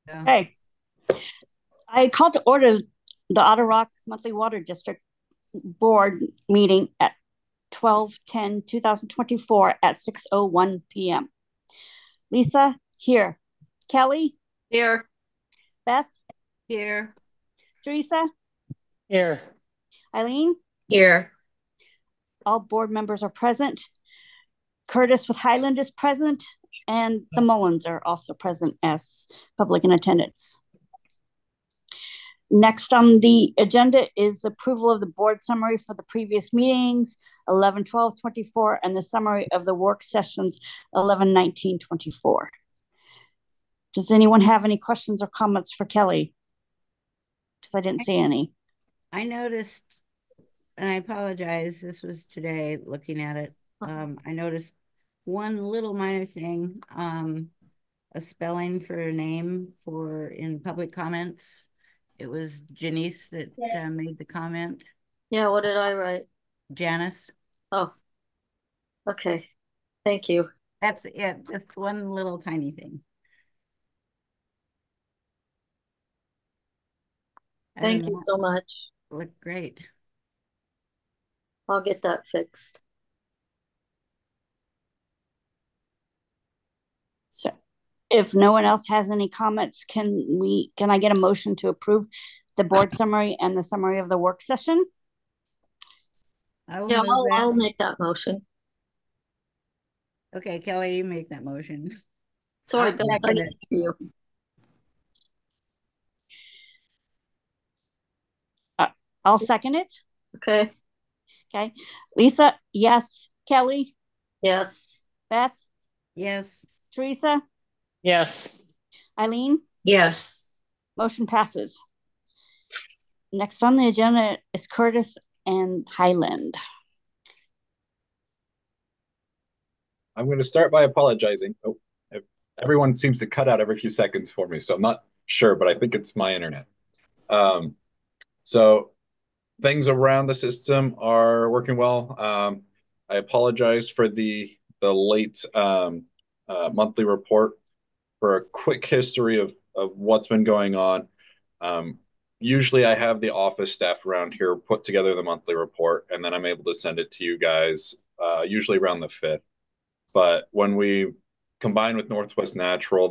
Yeah. Hey, I called to order the Otter Rock Monthly Water District Board meeting at 12/10/2024 at 6:01 p.m. Lisa, here. Kelly, Here. Beth, Here. Teresa, Here. Eileen, Here. all board members are present. Curtis with Highland is present, and the Mullins are also present as public in attendance. Next on the agenda is approval of the board summary for the previous meetings, 11/12/24, and the summary of the work sessions, 11/19/24. Does anyone have any questions or comments for Kelly? Because I didn't see any. I noticed, and I apologize, this was today looking at it. I noticed one little minor thing, a spelling for a name for in public comments. It was Janice that made the comment. Yeah, what did I write? Janice. Oh, okay. Thank you. That's it. Just one little tiny thing. Other than Thank you that, so much. looked great. I'll get that fixed. So if no one else has any comments, can I get a motion to approve the board summary and the summary of the work session? I will Yeah, move I'll that. make that motion. Okay, Kelly, you make that motion. Sorry, I'll Beth, I second didn't it. hear you. Uh, I'll second it. Okay. Okay. Lisa, yes. Kelly, Yes. Beth, Yes. Teresa, Yes. Eileen, Yes. motion passes. Next on the agenda is Curtis and Highland. I'm going to start by apologizing. Oh, everyone seems to cut out every few seconds for me, so I'm not sure, but I think it's my internet. Um, so things around the system are working well. I apologize for the late monthly report. For a quick history of what's been going on, um, usually I have the office staff around here put together the monthly report, and then I'm able to send it to you guys, usually around the 5th. But when we combine with Northwest Natural,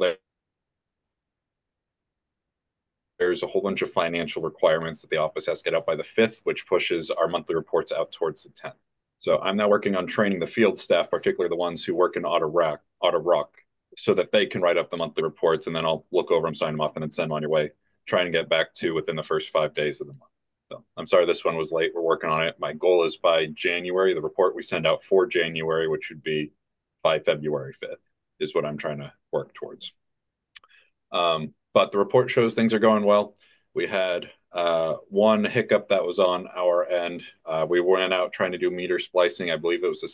there's a whole bunch of financial requirements that the office has to get out by the 5th, which pushes our monthly reports out towards the 10th. So I'm now working on training the field staff, particularly the ones who work in Otter Rock, so that they can write up the monthly reports, and then I'll look over them, sign them off, and then send them on your way. Trying to get back to within the first 5 days of the month. So I'm sorry this one was late. We're working on it. My goal is by January, the report we send out for January, which would be by February 5th, is what I'm trying to work towards. But the report shows things are going well. We had one hiccup that was on our end. We went out trying to do meter splicing. I believe it was the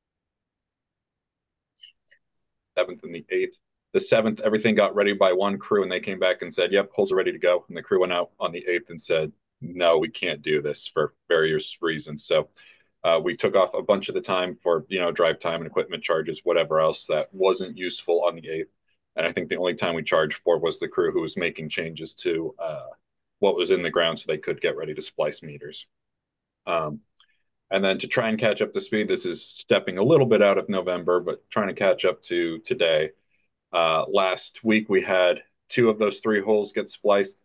7th and the 8th. The 7th, everything got ready by one crew, and they came back and said, "Yep, holes are ready to go." And the crew went out on the 8th and said, "No, we can't do this for various reasons." So we took off a bunch of the time for drive time and equipment charges, whatever else that wasn't useful on the 8th. And I think the only time we charged for was the crew who was making changes to what was in the ground so they could get ready to splice meters. Um, and then to try and catch up to speed, this is stepping a little bit out of November, but trying to catch up to today. Last week we had two of those three holes get spliced.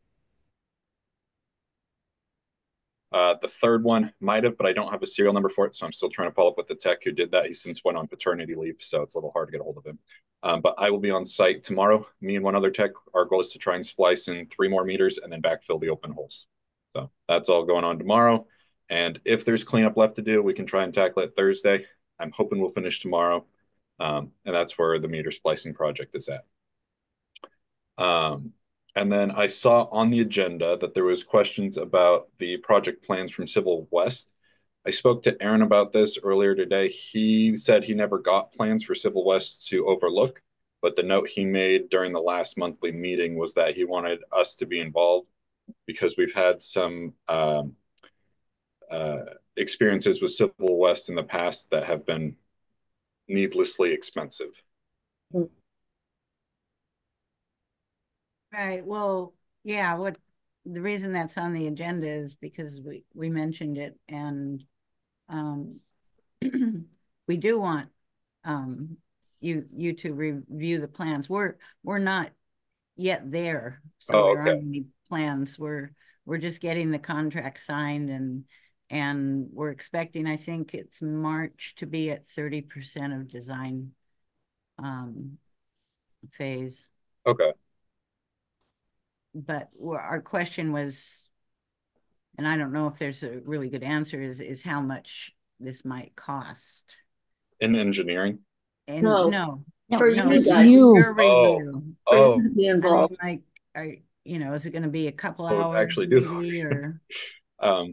The third one might have, but I don't have a serial number for it, so I'm still trying to follow up with the tech who did that. He since went on paternity leave, so it's a little hard to get a hold of him. But I will be on site tomorrow. Me and one other tech. Our goal is to try and splice in 3 more meters and then backfill the open holes. So that's all going on tomorrow. And if there's cleanup left to do, we can try and tackle it Thursday. I'm hoping we'll finish tomorrow. And that's where the meter splicing project is at. Um, and then I saw on the agenda that there was questions about the project plans from Civil West. I spoke to Aaron about this earlier today. He said he never got plans for Civil West to overlook, but the note he made during the last monthly meeting was that he wanted us to be involved because we've had some uh, experiences with Civil West in the past that have been needlessly expensive. Right, well, yeah, the reason that's on the agenda is because we mentioned it, and we do want you to review the plans. We're not yet there, so Oh, there okay. aren't any plans. We're just getting the contract signed, and we're expecting, I think it's March, to be at 30% of design phase. Okay. But our question was, and I don't know if there's a really good answer, is how much this might cost. In engineering? And No. no, No, For no, you for guys. your Oh. review. For you Oh, to be I mean, involved. like, is it going to be a couple I would hours actually do the maybe, or? um,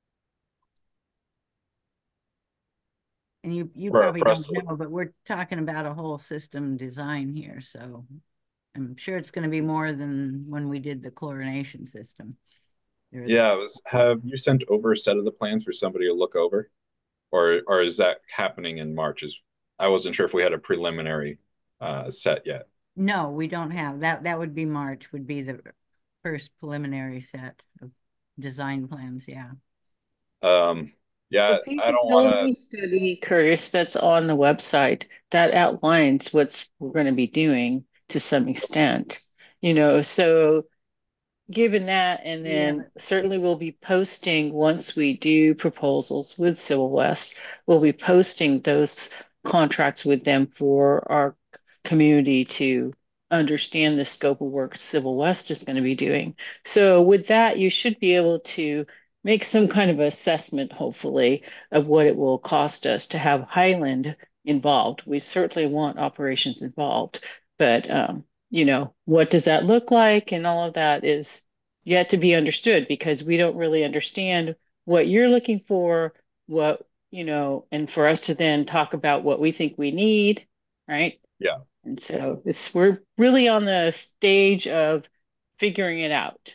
And you for probably us don't to look. know, but we're talking about a whole system design here, so I'm sure it's going to be more than when we did the chlorination system. Yeah, have you sent over a set of the plans for somebody to look over? Or is that happening in March? I wasn't sure if we had a preliminary set yet. No, we don't have that. That would be March, would be the first preliminary set of design plans. Yeah. Yeah, The I don't want to. feasibility study, Curtis, that's on the website, that outlines what's we're going to be doing to some extent. So given that, and Yeah. then certainly we'll be posting once we do proposals with Civil West, we'll be posting those contracts with them for our community to understand the scope of work Civil West is going to be doing. So with that, you should be able to make some kind of assessment, hopefully, of what it will cost us to have Highland involved. We certainly want operations involved, but what does that look like? And all of that is yet to be understood because we don't really understand what you're looking for, and for us to then talk about what we think we need, right? Yeah. And so we're really on the stage of figuring it out.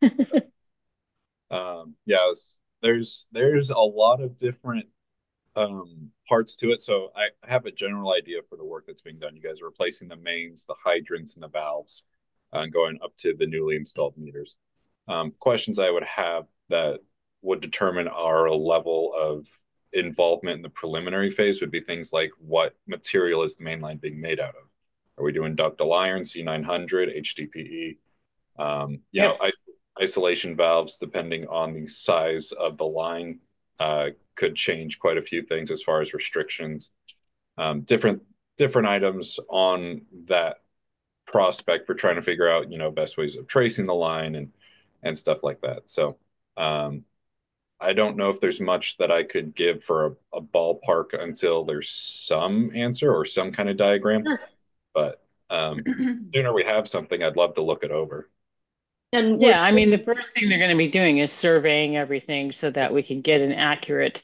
Yeah, there's a lot of different parts to it. So I have a general idea for the work that's being done. You guys are replacing the mains, the hydrants, and the valves, and going up to the newly installed meters. Questions I would have that would determine our level of involvement in the preliminary phase would be things like what material is the main line being made out of? Are we doing ductile iron, C900, HDPE? Yep. Isolation valves, depending on the size of the line, could change quite a few things as far as restrictions. Different items on that prospect for trying to figure out, best ways of tracing the line and stuff like that. So I don't know if there's much that I could give for a ballpark until there's some answer or some kind of diagram. Sure. But sooner we have something, I'd love to look it over. And Yeah, I mean, the first thing they're going to be doing is surveying everything so that we can get an accurate,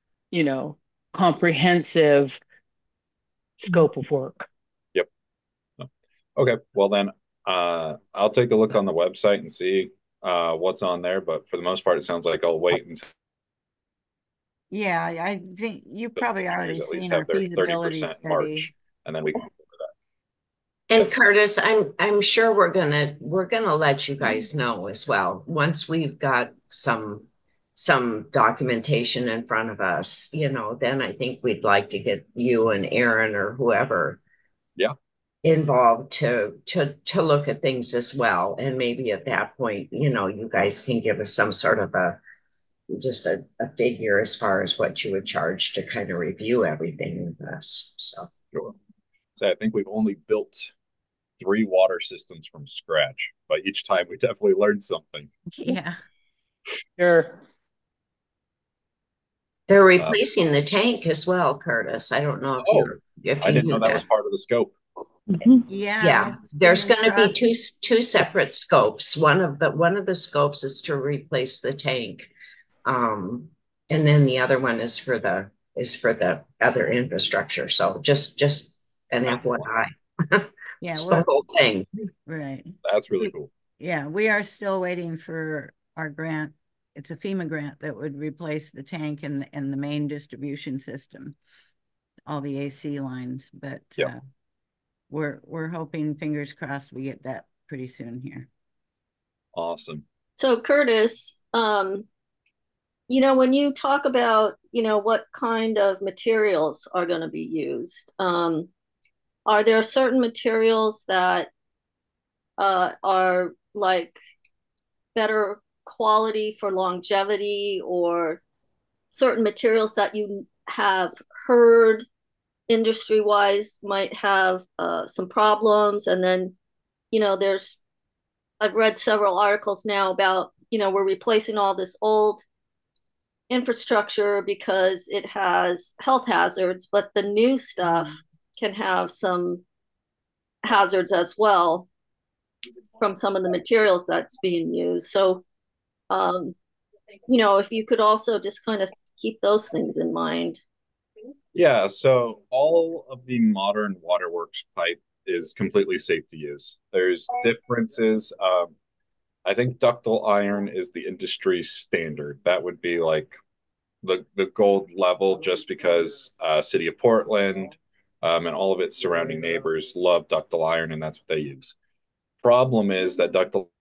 comprehensive scope of work. Yep. Okay. Well then, I'll take a look on the website and see what's on there. But for the most part, it sounds like I'll wait until Yeah, I think you've probably already at least seen our have their feasibility 30% study. March, and then we can. And Curtis, I'm sure we're gonna let you guys know as well once we've got some documentation in front of us, then I think we'd like to get you and Aaron or whoever Yeah. involved to look at things as well. And maybe at that point, you guys can give us some sort of a figure as far as what you would charge to kind of review everything with us. So Sure. So I think we've only built 3 water systems from scratch, but each time we definitely learned something. Yeah. Sure. they're replacing the tank as well, Curtis. I don't know if I didn't knew know that was part of the scope. Yeah, there's going to be two separate scopes. One of the scopes is to replace the tank, and then the other one is for the other infrastructure. So just an FYI. Yeah, the whole thing. Right. That's really cool. Yeah, we are still waiting for our grant. It's a FEMA grant that would replace the tank and the main distribution system, all the AC lines. But we're hoping, fingers crossed, we get that pretty soon here. Awesome. So Curtis, when you talk about, what kind of materials are going to be used, are there certain materials that are like better quality for longevity, or certain materials that you have heard industry wise might have some problems? And then, I've read several articles now about, we're replacing all this old infrastructure because it has health hazards, but the new stuff can have some hazards as well from some of the materials that's being used. So, if you could also just kind of keep those things in mind. Yeah, so all of the modern waterworks pipe is completely safe to use. There's differences. I think ductile iron is the industry standard. That would be like the gold level, just because City of Portland and all of its surrounding neighbors love ductile iron, and that's what they use. Problem is that ductile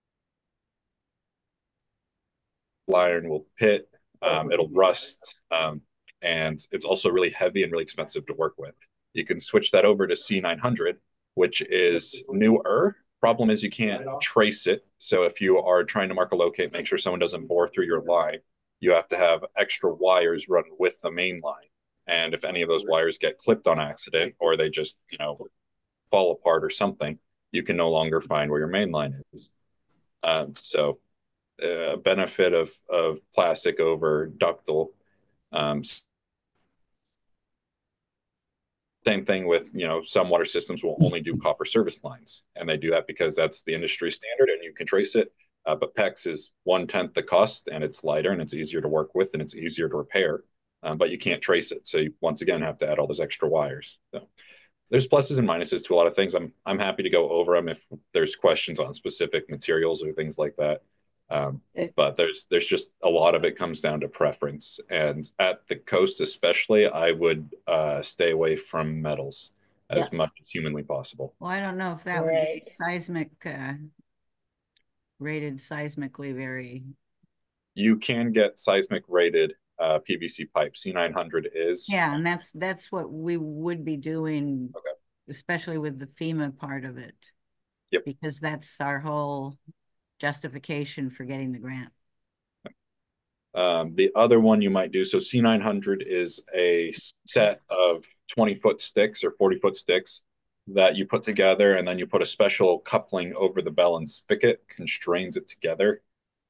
iron will pit, it'll rust, and it's also really heavy and really expensive to work with. You can switch that over to C900, which is newer. Problem is you can't trace it. So if you are trying to mark a locate, make sure someone doesn't bore through your line, you have to have extra wires run with the main line. And if any of those wires get clipped on accident, or they just, fall apart or something, you can no longer find where your main line is. So benefit of plastic over ductile. Um, Same thing with, some water systems will only do copper service lines, and they do that because that's the industry standard and you can trace it. But PEX is 1/10 the cost, and it's lighter and it's easier to work with and it's easier to repair, but you can't trace it. So you once again have to add all those extra wires. So there's pluses and minuses to a lot of things. I'm happy to go over them if there's questions on specific materials or things like that. But there's just a lot of it comes down to preference. And at the coast, especially, I would stay away from metals as much as humanly possible. Well, I don't know if that would be seismic rated seismically very. You can get seismic rated PVC pipe. C900 is. Yeah, and that's what we would be doing, Okay. Especially with the FEMA part of it. Yep. Because that's our whole justification for getting the grant. The other one you might do, so C900 is a set of 20-foot sticks or 40-foot sticks that you put together, and then you put a special coupling over the bell and spigot, constrains it together,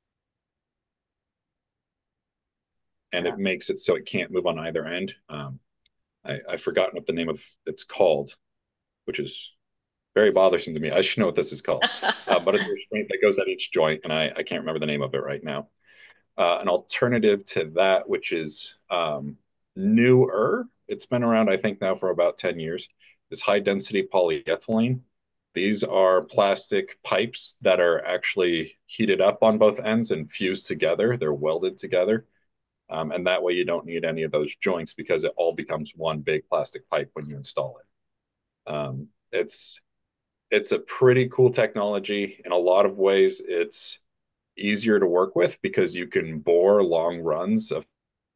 and it makes it so it can't move on either end. I've forgotten what the name of it's called, which is very bothersome to me. I should know what this is called, but it's a restraint that goes at each joint, and I can't remember the name of it right now. An alternative to that, which is newer, it's been around, I think, now for about 10 years, is high density polyethylene. These are plastic pipes that are actually heated up on both ends and fused together. They're welded together. And that way you don't need any of those joints because it all becomes one big plastic pipe when you install it. It's a pretty cool technology. In a lot of ways, it's easier to work with because you can bore long runs of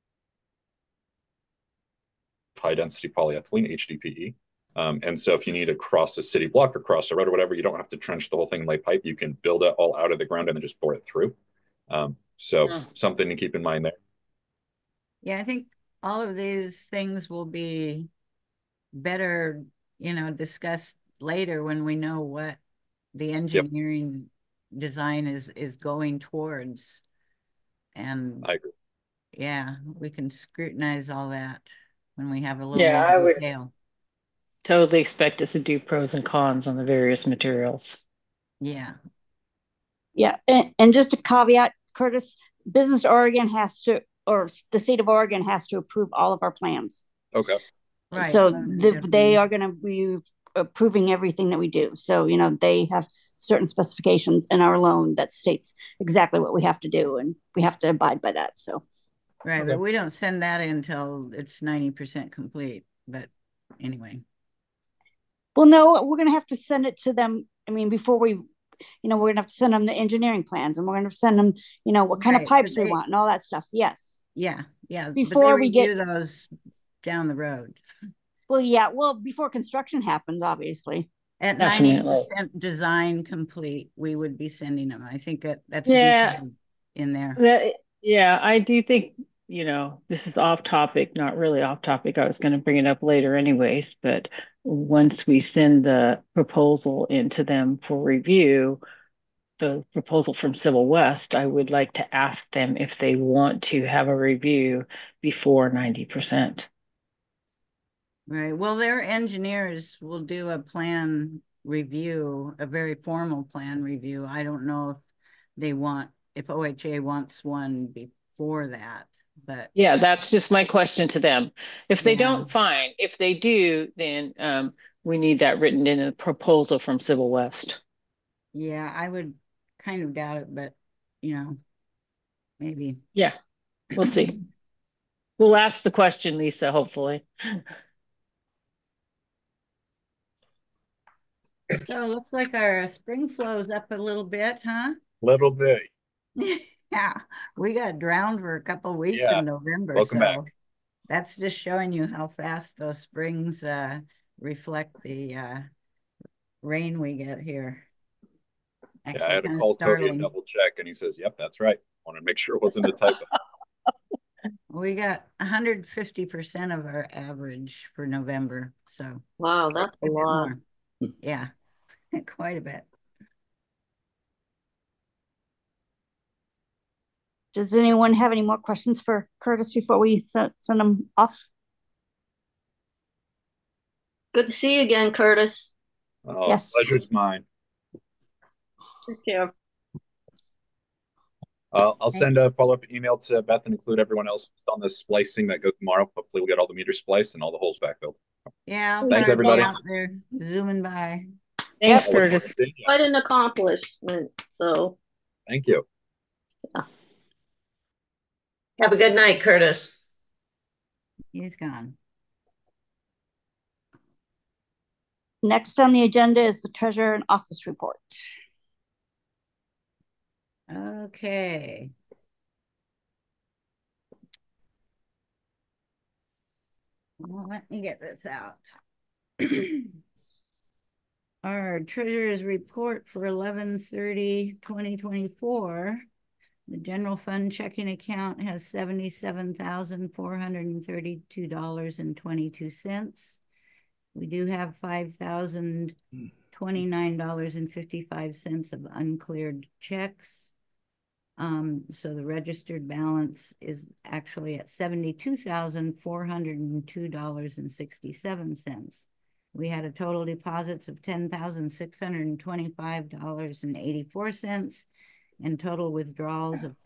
high density polyethylene, HDPE. And so if you need to cross a city block or cross a road or whatever, you don't have to trench the whole thing and lay pipe. You can build it all out of the ground and then just bore it through. So something to keep in mind there. Yeah, I think all of these things will be better, discussed later when we know what the engineering design is going towards. And I agree. Yeah, we can scrutinize all that when we have a little I more would detail. totally expect us to do pros and cons on the various materials. Yeah. Yeah, and just a caveat, Curtis, Business Oregon has to, or the state of Oregon has to approve all of our plans. Okay. Right. So they are going to be approving everything that we do. So, they have certain specifications in our loan that states exactly what we have to do, and we have to abide by that. So. Right, but we don't send that in until it's 90% complete. But anyway. Well, no, we're going to have to send it to them. I mean, before we, you know, we're gonna have to send them the engineering plans, and we're gonna send them, you know, what kind of Right, pipes but we want and all that stuff. Yes. yeah, but Before they we get, review those down the road. well, yeah, well, before construction happens, obviously. At Definitely. 90% design complete, we would be sending them. I think that's Yeah, detailed in there. yeah, I do think, this is off topic, not really off topic. I was going to bring it up later anyways, but once we send the proposal into them for review, the proposal from Civil West, I would like to ask them if they want to have a review before 90%. Right. Well, their engineers will do a plan review, a very formal plan review. I don't know if OHA wants one before that, but Yeah, that's just my question to them. If they yeah. don't, fine. If they do, then we need that written in a proposal from Civil West. Yeah, I would kind of doubt it, but maybe. Yeah, we'll see. We'll ask the question, Lisa, hopefully. So it looks like our spring flow's up a little bit, huh? Little bit. Yeah, we got drowned for a couple of weeks Yeah. in November, Welcome back. so that's just showing you how fast those springs reflect the rain we get here. Yeah, I Actually, had to kind of call Cody and startling. double check, and he says, "Yep, that's right." Want to make sure it wasn't a typo. We got 150% of our average for November, so Wow, that's a bit lot. more. Yeah, quite a bit. Does anyone have any more questions for Curtis before we send them off? Good to see you again, Curtis. Oh, Yes. pleasure's mine. Take care. I'll send a follow-up email to Beth and include everyone else on the splicing that goes tomorrow. Hopefully we'll get all the meters spliced and all the holes backfilled. Yeah, I'll Thanks, probably be everybody. out there zooming by. Thanks, I'll look forward to Curtis. seeing you. Quite an accomplishment. So Thank you. Have a good night, Curtis. He's gone. Next on the agenda is the treasurer and office report. Okay. Well, let me get this out. Our treasurer's report for 11/30/2024. The general fund checking account has $77,432.22. We do have $5,029.55 of uncleared checks. So the registered balance is actually at $72,402.67. We had a total deposits of $10,625.84 and total withdrawals of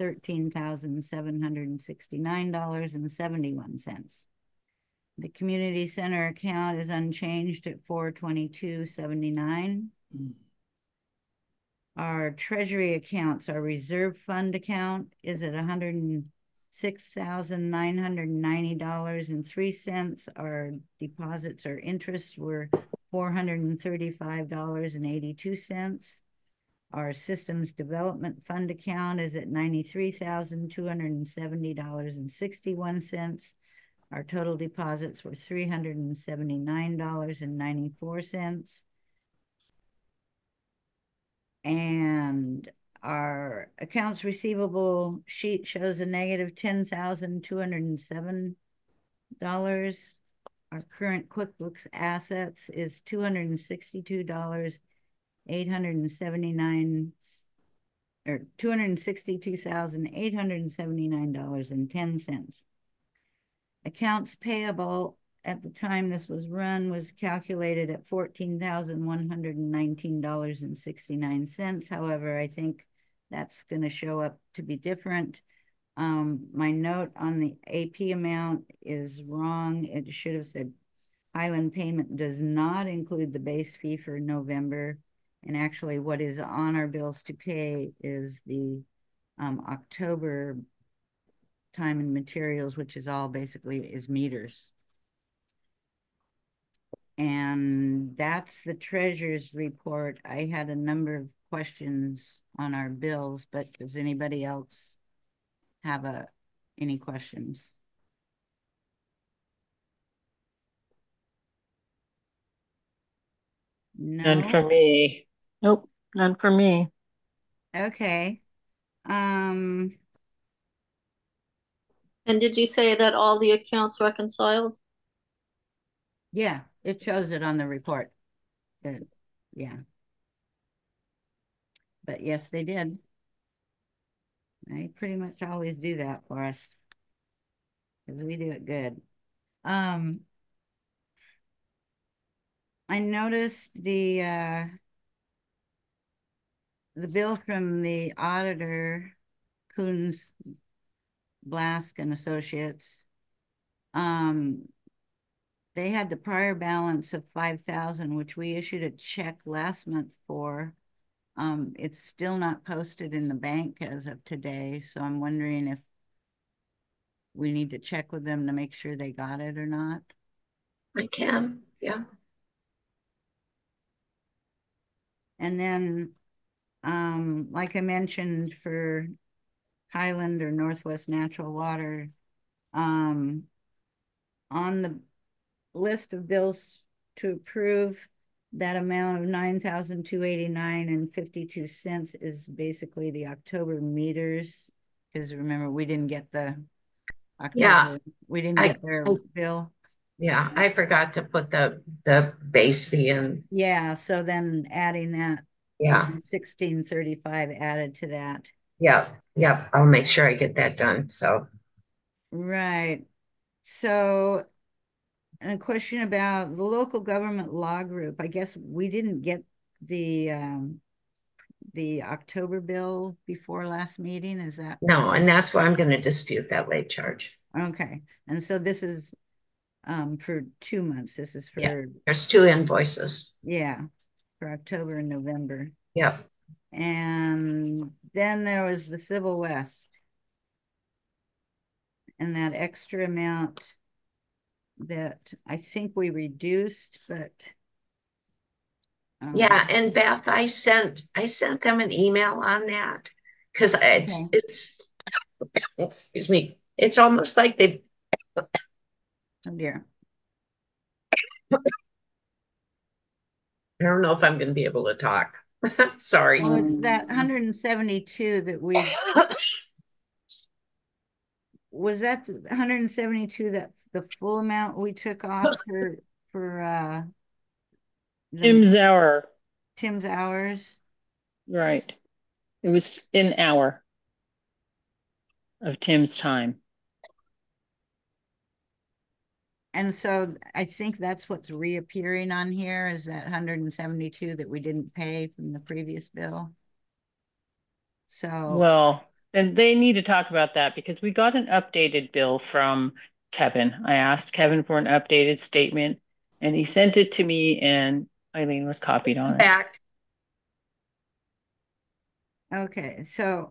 $13,769.71. The community center account is unchanged at $422.79. Our treasury accounts, our reserve fund account is at $106,990.03. Our deposits or interest were $435.82. Our systems development fund account is at $93,270.61. Our total deposits were $379.94. And our accounts receivable sheet shows a negative $10,207. Our current QuickBooks assets is $262,879.10. Accounts payable at the time this was run was calculated at $14,119.69. However, I think that's going to show up to be different. My note on the AP amount is wrong. It should have said Highland payment does not include the base fee for November. And actually what is on our bills to pay is the October time and materials, which is all basically is meters. And that's the treasurer's report. I had a number of questions on our bills, but does anybody else have any questions? None No? for me. Nope, none for me. Okay. And did you say that all the accounts reconciled? Yeah, it shows it on the report. Good. Yeah. But yes, they did. They pretty much always do that for us because we do it good. I noticed the bill from the auditor, Coons, Blask and Associates. They had the prior balance of 5,000, which we issued a check last month for. It's still not posted in the bank as of today, so I'm wondering if we need to check with them to make sure they got it or not. I can, yeah. And then, like I mentioned, for Highland or Northwest Natural Water, on the list of bills to approve, that amount of 9,289 and 52 cents is basically the October meters, because remember we didn't get the October, we didn't get their bill. Yeah, I forgot to put the base fee in. Yeah, so then adding that, Yeah, 1635 added to that. yeah, yeah. I'll make sure I get that done. So Right. So a question about the local government law group. I guess we didn't get the October bill before last meeting. Is that no, and that's why I'm going to dispute that late charge. okay? And so this is for 2 months. This is for Yeah, there's 2 invoices. yeah, for October and November. Yep. And then there was the Civil West and that extra amount that I think we reduced, but yeah, and Beth, I sent them an email on that because it's excuse me, it's almost like they've oh dear. I don't know if I'm going to be able to talk. Sorry. Well, it's that 172 that we was that the 172 that the full amount we took off for Tim's hours. Right. It was an hour of Tim's time. And so I think that's what's reappearing on here is that 172 that we didn't pay from the previous bill. So well, and they need to talk about that because we got an updated bill from Kevin. I asked Kevin for an updated statement and he sent it to me and Eileen was copied on it. Back. okay, so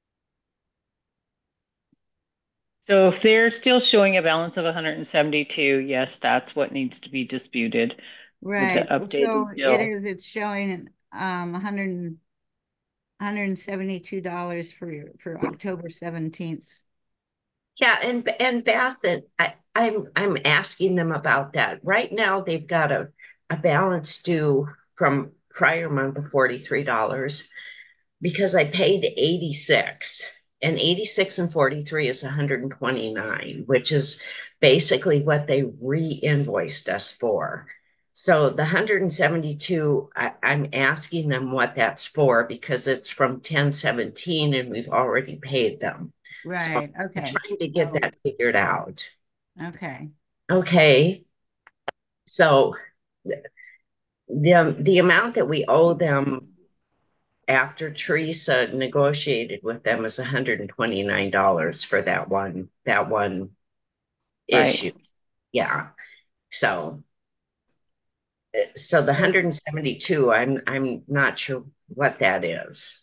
if they're still showing a balance of 172, yes, that's what needs to be disputed. right. With the updated So bill. it's showing $172 for October 17th. Yeah, and Beth, and I'm asking them about that. Right now they've got a balance due from prior month of $43 because I paid 86. And 86 and 43 is 129, which is basically what they re-invoiced us for. So the 172, I'm asking them what that's for because it's from 10/17 and we've already paid them. Right. So okay. I'm trying to get that figured out. Okay. Okay. So the amount that we owe them after Teresa negotiated with them is $129 for that one issue. Right. Yeah. So the 172, I'm not sure what that is.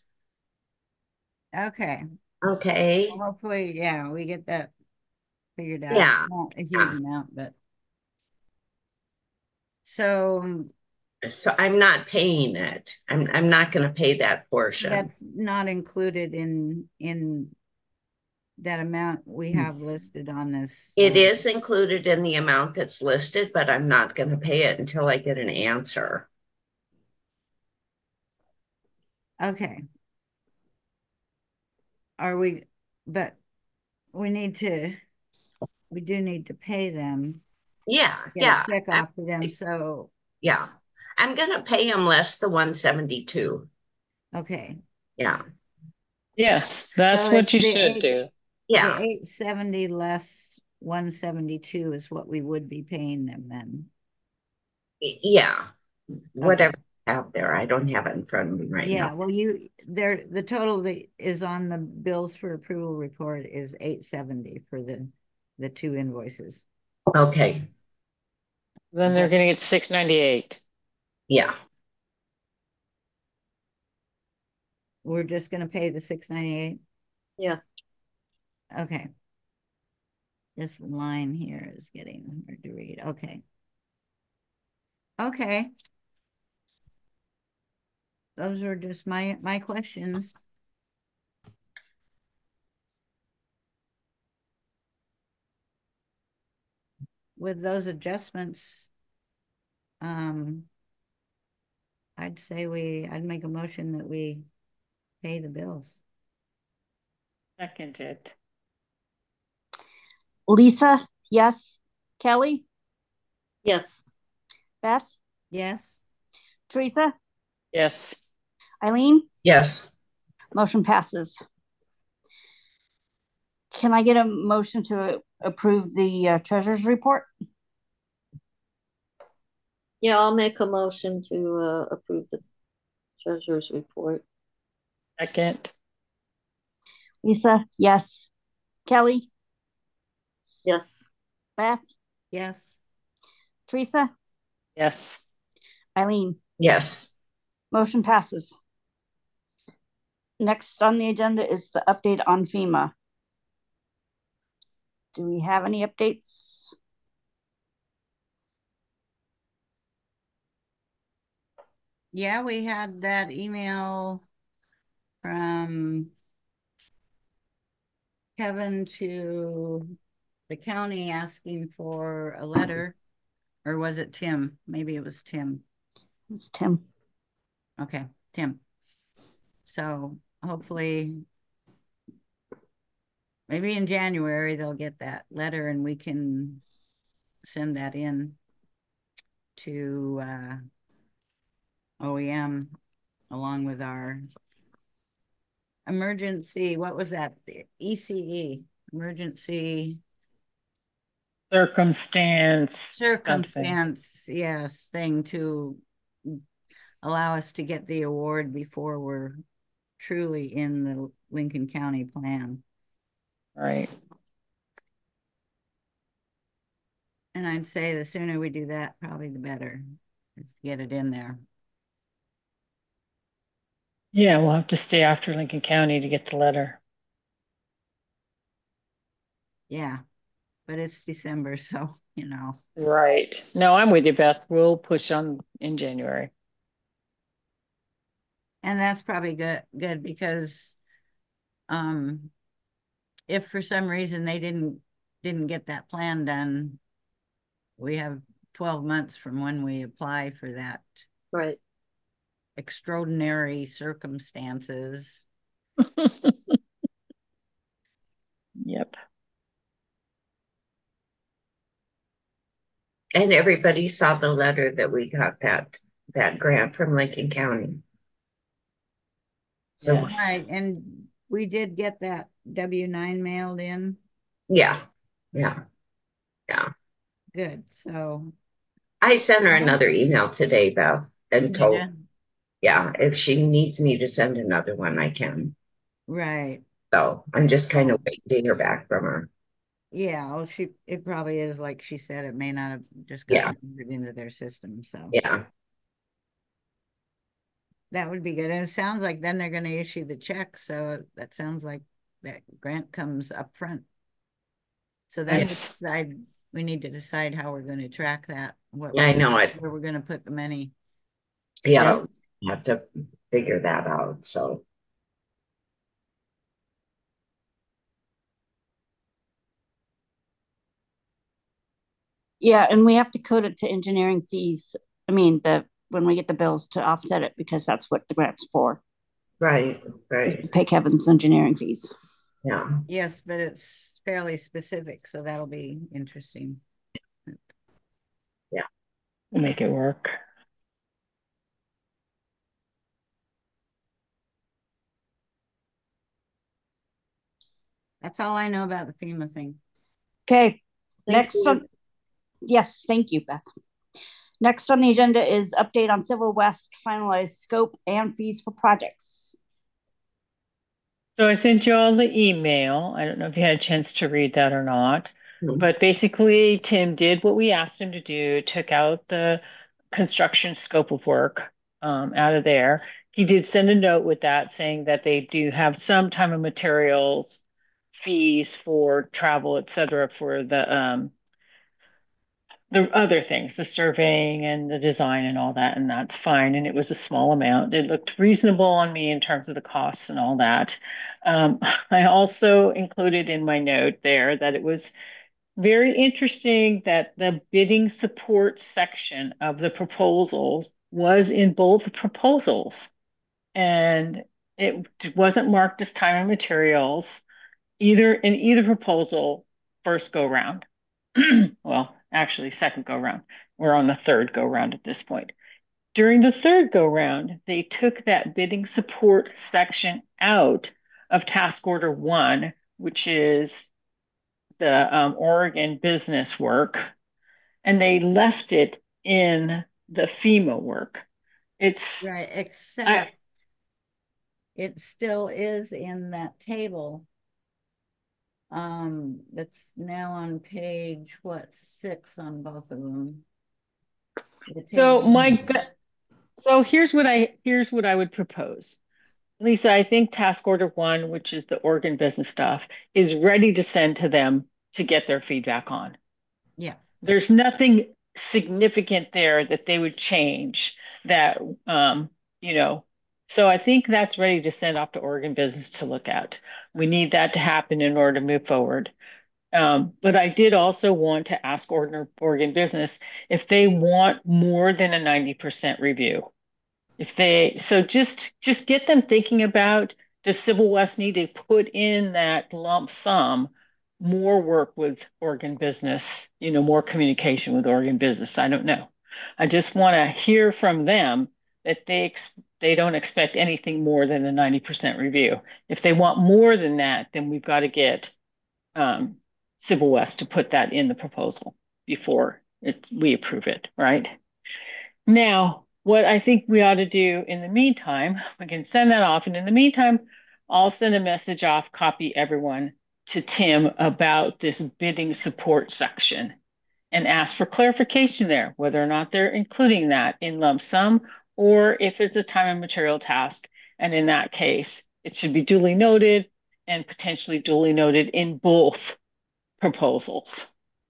Okay. Okay. Well, hopefully, yeah, we get that figured out. Yeah. Not a huge amount, but so So I'm not paying it. I'm not going to pay that portion. That's not included in that amount we have listed on this. It is included in the amount that's listed, but I'm not going to pay it until I get an answer. Okay. But we do need to pay them. Yeah, Get yeah. a check off to them, so. Yeah. I'm going to pay them less the 172. Okay. Yeah. Yes, that's So what it's you the should do. Yeah. The 870 less 172 is what we would be paying them then. Yeah. Whatever Okay. I have there. I don't have it in front of me right Yeah, now. well, the total that is on the bills for approval report is 870 for the two invoices. Okay. Then they're going to get 698. Yeah. We're just going to pay the 698. Yeah. Okay. This line here is getting hard to read. Okay. Okay. Those are just my questions. With those adjustments, I'd make a motion that we pay the bills. Seconded. Lisa, yes. Kelly, Yes. Beth, Yes. Teresa, Yes. Eileen, Yes. motion passes. Can I get a motion to approve the treasurer's report? Yeah, I'll make a motion to approve the treasurer's report. Second. Lisa, yes. Kelly, Yes. Beth, Yes. Teresa, Yes. Eileen, Yes. motion passes. Next on the agenda is the update on FEMA. Do we have any updates? Yeah, we had that email from Kevin to the county asking for a letter, or was it Tim? Maybe it was Tim. It's Tim. Okay, Tim. So hopefully maybe in January they'll get that letter and we can send that in to OEM along with our emergency, what was that? The ECE, emergency Circumstance. yes, thing to allow us to get the award before we're truly in the Lincoln County plan. Right. And I'd say the sooner we do that, probably the better. Let's get it in there. Yeah, we'll have to stay after Lincoln County to get the letter. Yeah, but it's December, so, you know. Right. No, I'm with you, Beth. We'll push on in January. And that's probably good because if for some reason they didn't get that plan done, we have 12 months from when we apply for that. Right. Extraordinary circumstances. Yep. And everybody saw the letter that we got that grant from Lincoln County. So Yes. Right, and we did get that W-9 mailed in. yeah. Good. So I sent her another email today, Beth, and told if she needs me to send another one, I can. Right. So I'm just kind of waiting to hear back from her. Yeah, well, it probably is like she said, it may not have just gotten into their system. So yeah, that would be good. And it sounds like then they're going to issue the check. So that sounds like that grant comes up front. So then we need to decide how we're going to track that. I know it. Where we're going to put the money. Yeah, you have to figure that out. So Yeah, and we have to code it to engineering fees. I mean, when we get the bills to offset it, because that's what the grant's for, right, is right. to pay Kevin's engineering fees. Yeah. Yes, but it's fairly specific, so that'll be interesting. Yeah. We'll make it work. That's all I know about the FEMA thing. Okay, Thank next you. on, yes, thank you, Beth. Next on the agenda is update on Civil West finalized scope and fees for projects. So I sent you all the email. I don't know if you had a chance to read that or not, but basically Tim did what we asked him to do, took out the construction scope of work out of there. He did send a note with that saying that they do have some time and materials fees for travel, et cetera, for the other things, the surveying and the design and all that, and that's fine. And it was a small amount. It looked reasonable on me in terms of the costs and all that. I also included in my note there that it was very interesting that the bidding support section of the proposals was in both proposals, and it wasn't marked as time and materials either in either proposal first go round. Well, actually, second go round. We're on the third go round at this point. During the third go round, they took that bidding support section out of task order 1, which is the Oregon business work, and they left it in the FEMA work. It's right, except it still is in that table. That's now on page 6 on both of them. So here's what I would propose. Lisa, I think task order 1, which is the Oregon business stuff, is ready to send to them to get their feedback on. Yeah. There's nothing significant there that they would change that, so I think that's ready to send off to Oregon business to look at. We need that to happen in order to move forward. But I did also want to ask Oregon business if they want more than a 90% review. Just get them thinking about, does Civil West need to put in that lump sum more work with Oregon business, more communication with Oregon business? I don't know. I just want to hear from them that they don't expect anything more than a 90% review. If they want more than that, then we've got to get Civil West to put that in the proposal before we approve it, right? Now, what I think we ought to do in the meantime, we can send that off. And in the meantime, I'll send a message off, copy everyone to Tim about this bidding support section and ask for clarification there, whether or not they're including that in lump sum or if it's a time and material task. And in that case, it should be duly noted and potentially duly noted in both proposals.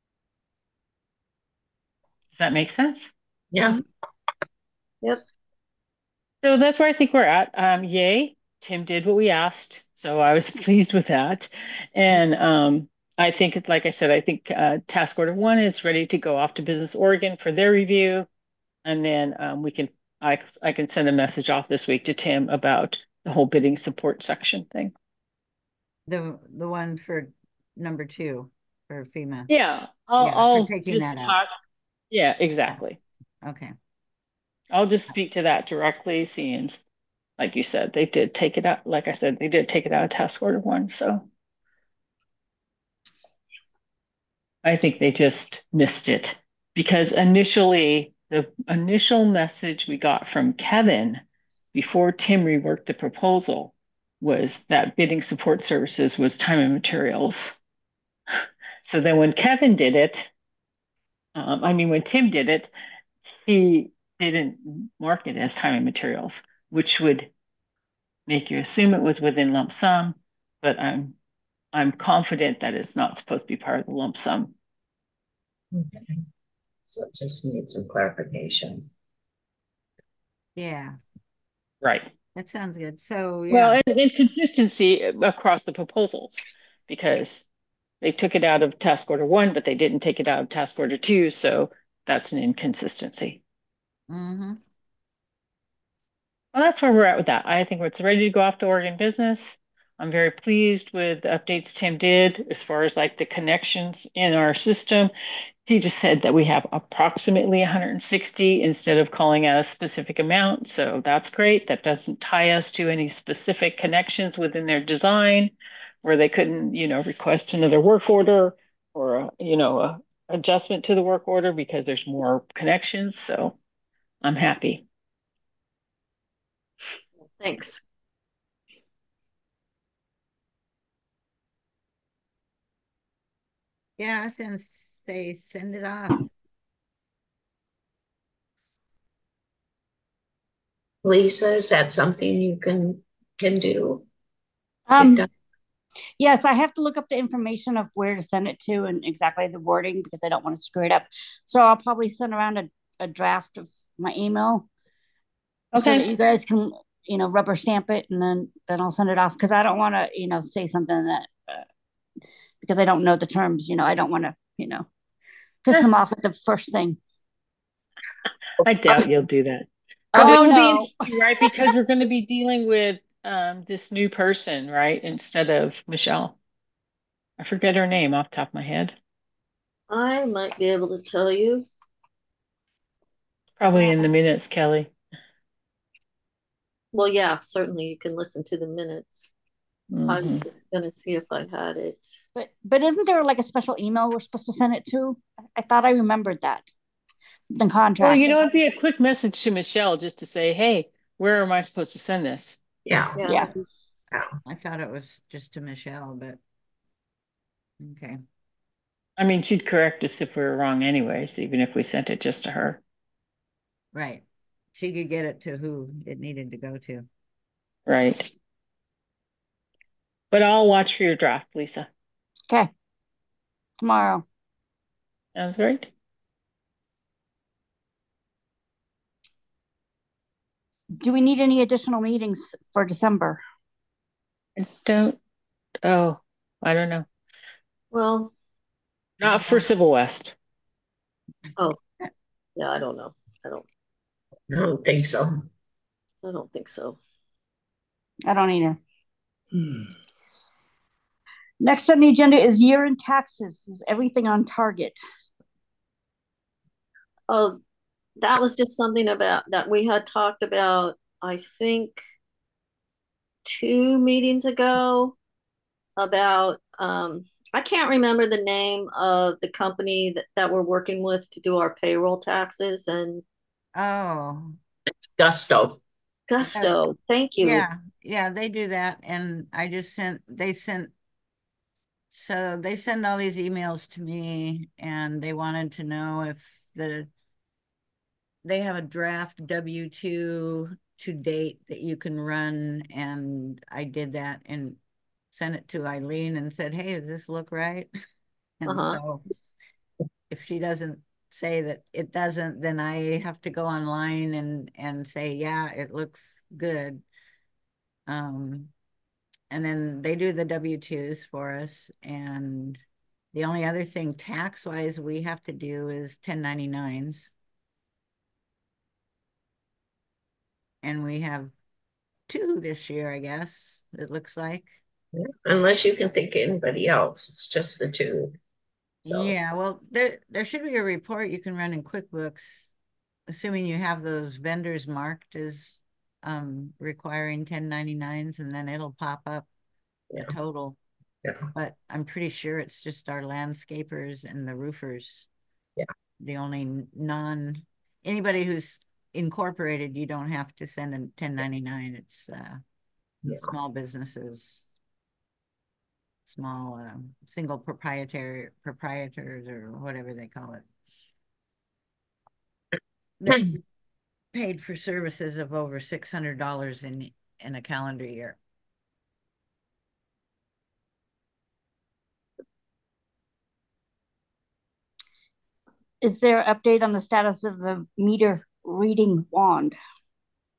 Does that make sense? Yeah. Yep. So that's where I think we're at. Yay, Tim did what we asked, so I was pleased with that. And I think, like I said, I think task order 1 is ready to go off to Business Oregon for their review, and then I can send a message off this week to Tim about the whole bidding support section thing. The one for number 2 for FEMA. Yeah, for I'll taking just that talk. out. Yeah, exactly. Okay. I'll just speak to that directly, seeing, like you said, they did take it out. Like I said, they did take it out of task order 1. So I think they just missed it because initially, the initial message we got from Kevin before Tim reworked the proposal was that bidding support services was time and materials. So then when Kevin did it, when Tim did it, he didn't mark it as time and materials, which would make you assume it was within lump sum, but I'm confident that it's not supposed to be part of the lump sum. Okay. So it just needs some clarification. Yeah, Right. that sounds good. So, Well, yeah. and consistency across the proposals, because they took it out of task order 1, but they didn't take it out of task order 2, so that's an inconsistency. Mm-hmm. Well, that's where we're at with that. I think it's ready to go off to Oregon business. I'm very pleased with the updates Tim did as far as like the connections in our system. He just said that we have approximately 160 instead of calling out a specific amount. So that's great. That doesn't tie us to any specific connections within their design where they couldn't, request another work order or, a adjustment to the work order because there's more connections. So I'm happy. Thanks. Yeah, I was gonna say send it off. Lisa, is that something you can do? Yes, I have to look up the information of where to send it to and exactly the wording because I don't want to screw it up. So I'll probably send around a draft of my email so that you guys can, rubber stamp it, and then I'll send it off because I don't want to, say something that because I don't know the terms, I don't want to, piss them off at the first thing. I doubt you'll do that. Oh, But it will be no. interesting, right? Because we're going to be dealing with this new person, right? Instead of Michelle. I forget her name off the top of my head. I might be able to tell you. Probably in the minutes, Kelly. Well, yeah, certainly you can listen to the minutes. I was just gonna see if I had it. But isn't there like a special email we're supposed to send it to? I thought I remembered that. The contract. Well, it'd be a quick message to Michelle just to say, hey, where am I supposed to send this? Yeah. Yeah. I thought it was just to Michelle, but okay. I mean, she'd correct us if we were wrong anyways, even if we sent it just to her. Right. She could get it to who it needed to go to. Right. But I'll watch for your draft, Lisa. Okay. Tomorrow. Sounds great. Do we need any additional meetings for December? I don't know. Well, Not for Civil West. oh, yeah, I don't know. I don't think so. I don't think so. I don't either. Next on the agenda is year-end taxes. Is everything on target? Oh, that was just something about that we had talked about, I think 2 meetings ago about I can't remember the name of the company that we're working with to do our payroll taxes, and Oh, It's Gusto. Gusto. Thank you. yeah, they do that. And so they send all these emails to me and they wanted to know if they have a draft W-2 to date that you can run. And I did that and sent it to Eileen and said, hey, does this look right? And so if she doesn't say that it doesn't, then I have to go online and say, yeah, it looks good. And then they do the W-2s for us. And the only other thing tax-wise we have to do is 1099s. And we have 2 this year, I guess, it looks like. Unless you can think of anybody else, it's just the 2. So. Yeah, well, there should be a report you can run in QuickBooks, assuming you have those vendors marked as requiring 1099s, and then it'll pop up the total. Yeah. But I'm pretty sure it's just our landscapers and the roofers. Yeah. The only anybody who's incorporated, you don't have to send a 1099. It's small businesses, small single proprietors or whatever they call it, that paid for services of over $600 in a calendar year. Is there an update on the status of the meter reading wand?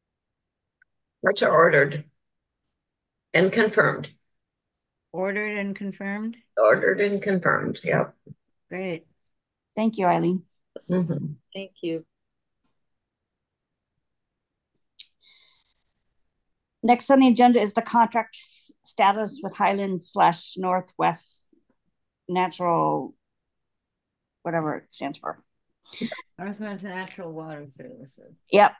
Parts are ordered and confirmed. Ordered and confirmed? Ordered and confirmed, yep. Great. Thank you, Eileen. Mhm. Thank you. Next on the agenda is the contract status with Highland/Northwest Natural, whatever it stands for. Northwest Natural Water Services. Yep.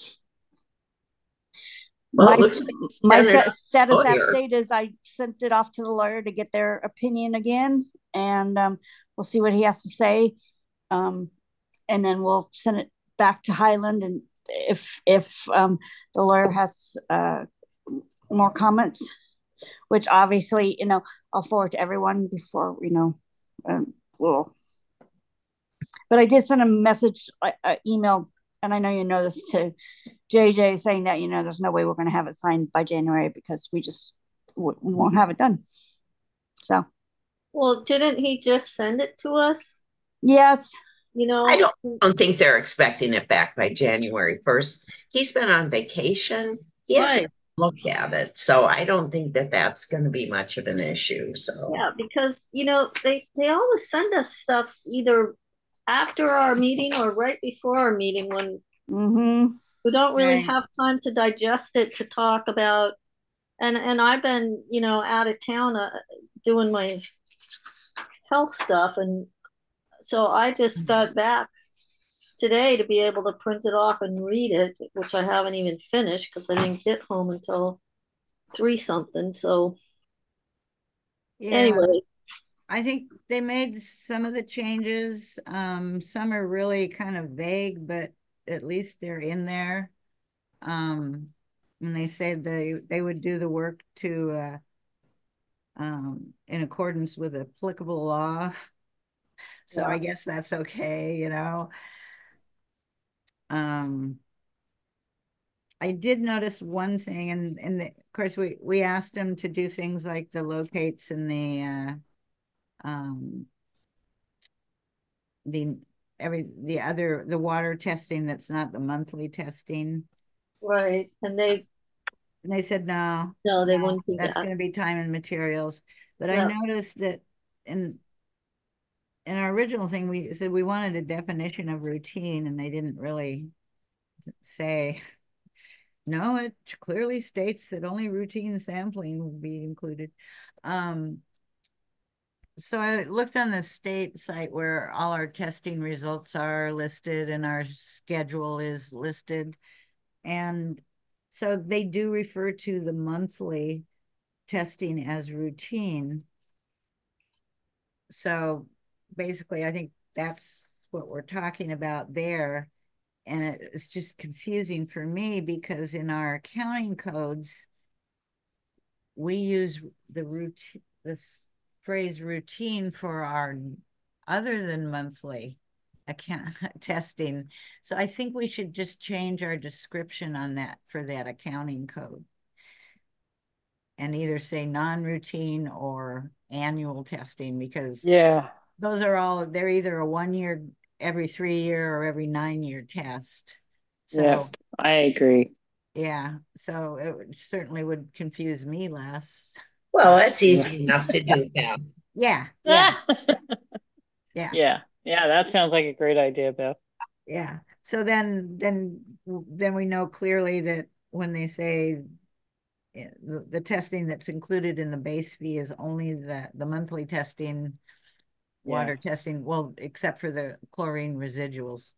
Well, My, it looks like my Senator status Hoyer. update is I sent it off to the lawyer to get their opinion again, and we'll see what he has to say, and then we'll send it back to Highland, and if the lawyer has more comments, which obviously, you know, I'll forward to everyone before, you know, we'll. But I did send a message, email, and I know you know this, to JJ, saying that, you know, there's no way we're going to have it signed by January because we just we won't have it done. So. Well, didn't he just send it to us? Yes. You know, I don't think they're expecting it back by January 1st. He's been on vacation. He hasn't looked at it. So I don't think that that's going to be much of an issue. So yeah, because, you know, they always send us stuff either after our meeting or right before our meeting when we don't really have time to digest it, to talk about. And I've been, you know, out of town doing my health stuff. And so I just got back today to be able to print it off and read it, which I haven't even finished because I didn't get home until 3 something. So yeah, anyway, I think they made some of the changes. Some are really kind of vague, but at least they're in there. And they said they would do the work to in accordance with applicable law. So I guess that's okay, you know. I did notice one thing, and of course we asked them to do things like the locates and the water testing that's not the monthly testing. right. And they said no, they wouldn't do that's that. going to be time and materials. But Yep. I noticed that in our original thing, we said we wanted a definition of routine, and they didn't really say. No, it clearly states that only routine sampling will be included. So I looked on the state site where all our testing results are listed and our schedule is listed. And so they do refer to the monthly testing as routine. So basically, I think that's what we're talking about there. And it's just confusing for me because in our accounting codes, we use this phrase routine for our other than monthly account testing. So I think we should just change our description on that for that accounting code and either say non-routine or annual testing, because those are all, they're either a 1 year, every 3 year, or every 9 year test. So I agree. Yeah, so it certainly would confuse me less. Well, that's easy enough to do, Beth. Yeah. That sounds like a great idea, Beth. Yeah. So then we know clearly that when they say the testing that's included in the base fee is only the monthly testing, water testing, well, except for the chlorine residuals.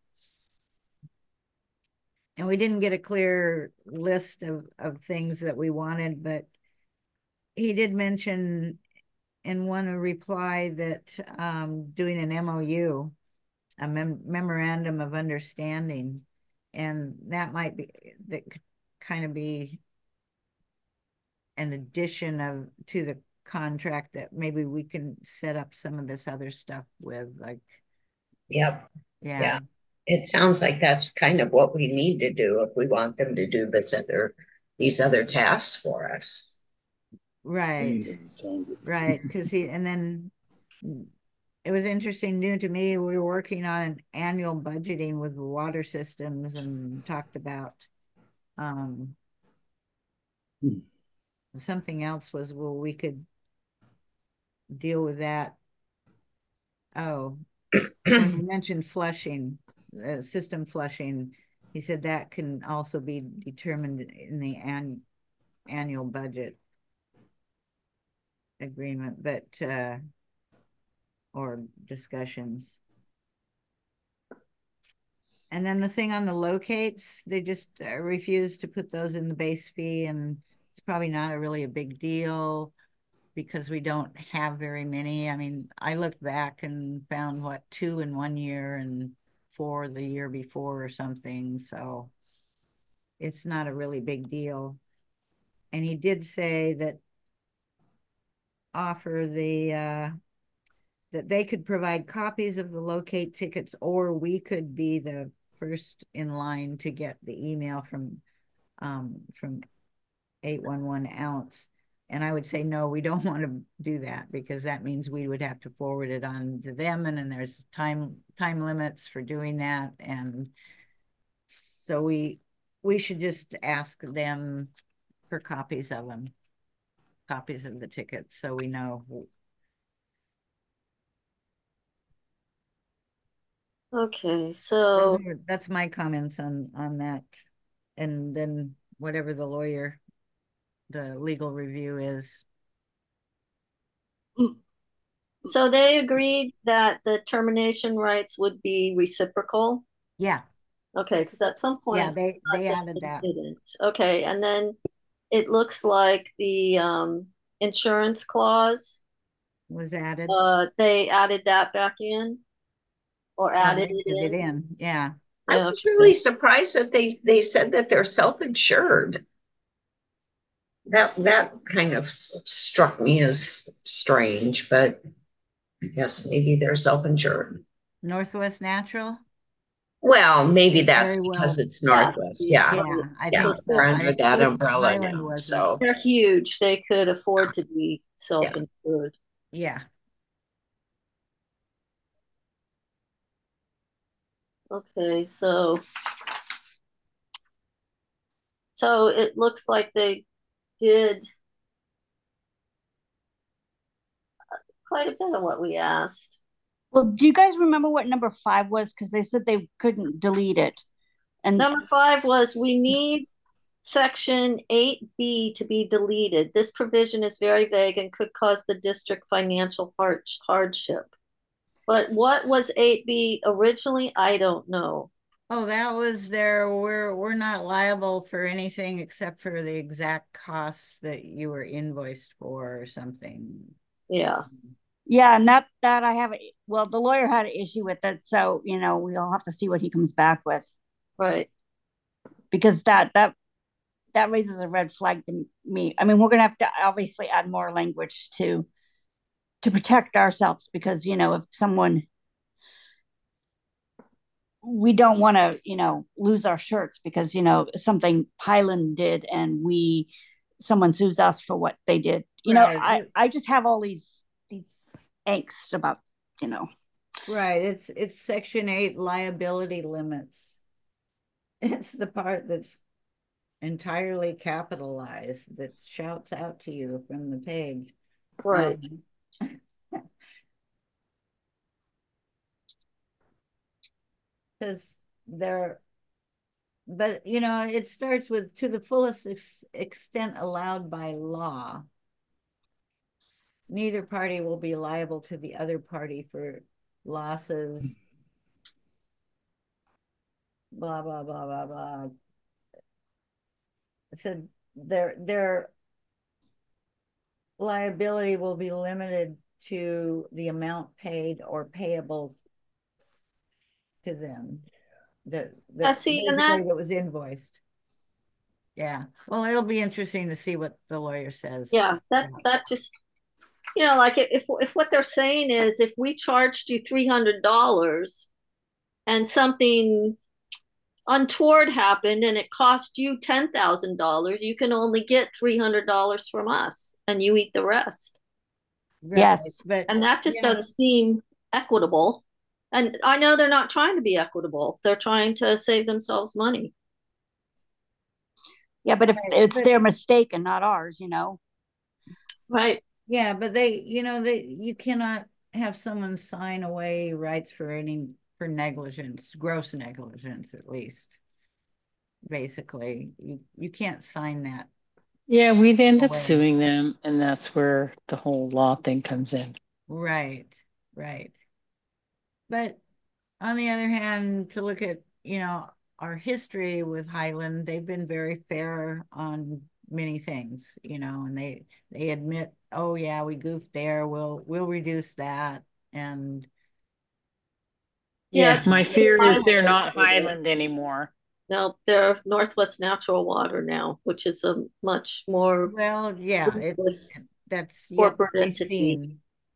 And we didn't get a clear list of things that we wanted, but he did mention in one reply that doing an MOU, a memorandum of understanding, and that could kind of be an addition to the contract that maybe we can set up some of this other stuff with, like. Yeah. It sounds like that's kind of what we need to do if we want them to do these other tasks for us. Right. Because and then it was interesting, new to me, we were working on an annual budgeting with water systems and talked about Something else was, well, we could deal with that. Oh, when we mentioned flushing, system flushing, he said that can also be determined in the annual budget agreement, but or discussions. And then the thing on the locates, they just refuse to put those in the base fee, and it's probably not really a big deal because we don't have very many. I mean, I looked back and found what, 2 in 1 year and 4 the year before or something. So it's not a really big deal. And he did say that offer the that they could provide copies of the locate tickets, or we could be the first in line to get the email from 811 ounce. And I would say, no, we don't want to do that, because that means we would have to forward it on to them. And then there's time limits for doing that. And so we should just ask them for copies of them, copies of the tickets, so we know. Okay, so that's my comments on that. And then whatever the legal review is. So they agreed that the termination rights would be reciprocal? Yeah. Okay, because at some point, yeah, they added that. Didn't. Okay, and then it looks like the insurance clause was added. They added that back in, or added it in. Yeah. I was really surprised that they said that they're self-insured. That kind of struck me as strange, but I guess maybe they're self-insured. Northwest Natural? Well, maybe that's because it's Northwest. Yeah. I think so. They're under that umbrella now. So they're huge. They could afford to be self-insured. Yeah. Okay, so it looks like they did quite a bit of what we asked. Well, do you guys remember what number 5 was? Because they said they couldn't delete it. And number 5 was, we need section 8B to be deleted. This provision is very vague and could cause the district financial hardship. But what was 8B originally? I don't know. Oh, that was there. We're not liable for anything except for the exact costs that you were invoiced for or something. Yeah. Yeah, and that I have. Well, the lawyer had an issue with it, so we'll have to see what he comes back with. Right. Because that raises a red flag to me. I mean, we're gonna have to obviously add more language to protect ourselves, because if someone, we don't want to lose our shirts because something Highland did and someone sues us for what they did. Right. I just have all these angst about Right. It's section 8 liability limits. It's the part that's entirely capitalized that shouts out to you from the page. Right. Because but it starts with, to the fullest extent allowed by law. Neither party will be liable to the other party for losses. Blah, blah, blah, blah, blah. It said their liability will be limited to the amount paid or payable to them. That was invoiced. Yeah. Well, it'll be interesting to see what the lawyer says. Yeah, that just, like if what they're saying is, if we charged you $300 and something untoward happened and it cost you $10,000, you can only get $300 from us and you eat the rest. Right. Yes. And that just doesn't seem equitable. And I know they're not trying to be equitable. They're trying to save themselves money. Yeah, but if it's their mistake and not ours, Right. Yeah, but you cannot have someone sign away rights for negligence, gross negligence at least. Basically, you can't sign that. Yeah, we'd end up away. suing them, and that's where the whole law thing comes in. Right, right. But on the other hand, to look at, our history with Highland, they've been very fair on many things, and they admit, oh yeah, we goofed there, we'll reduce that. And Yeah, it's my fear is they're Highland not Highland anymore. No, they're Northwest Natural Water now, which is a much more well, yeah, that's yet to corporate be entity. seen.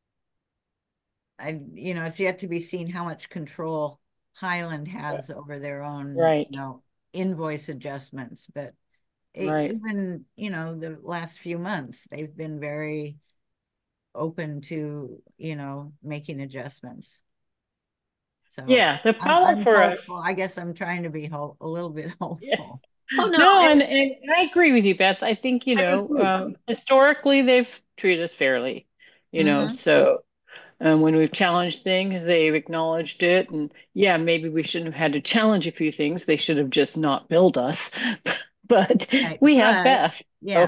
It's yet to be seen how much control Highland has over their own, Right. invoice adjustments. But Right. even, the last few months, they've been very open to, making adjustments. So Yeah, the problem I'm for hopeful. us. I guess I'm trying to be a little bit Yeah. hopeful. Oh no, No, and I agree with you, Beth. I think, I do too. historically they've treated us fairly, Mhm. so when we've challenged things, they've acknowledged it. And yeah, maybe we shouldn't have had to challenge a few things. They should have just not billed us. But Right. we have But Beth. yeah,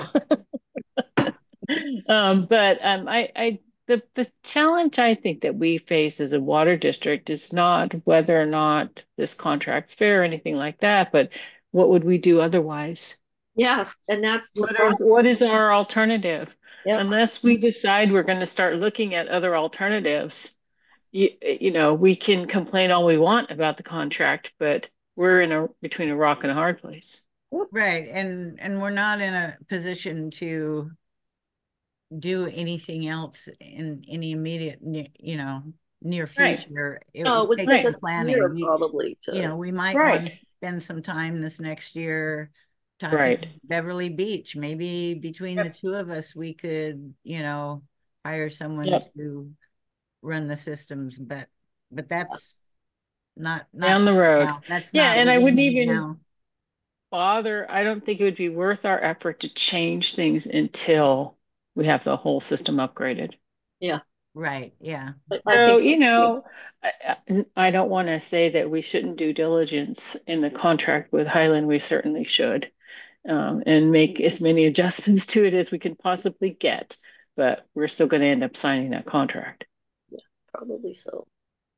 I the challenge I think that we face as a water district is not whether or not this contract's fair or anything like that, but what would we do otherwise? Yeah, and that's the problem. What is our alternative? Yep. Unless we decide we're going to start looking at other alternatives, we can complain all we want about the contract, but we're between a rock and a hard place. right. And we're not in a position to do anything else in any immediate, near Right. future. It No, would it would take take some us a year planning. probably to. We might want to Right. spend some time this next year talking Right. Beverly Beach. Maybe between the Yep. two of us, we could, hire someone Yep. to run the systems. But that's not Down the road. now. That's Yeah, not and I wouldn't within even now. bother. I don't think it would be worth our effort to change things until we have the whole system upgraded. Yeah, Right. Yeah. I So, think so too. I don't want to say that we shouldn't do diligence in the contract with Highland. We certainly should, and make as many adjustments to it as we can possibly get. But we're still going to end up signing that contract. Yeah, probably so.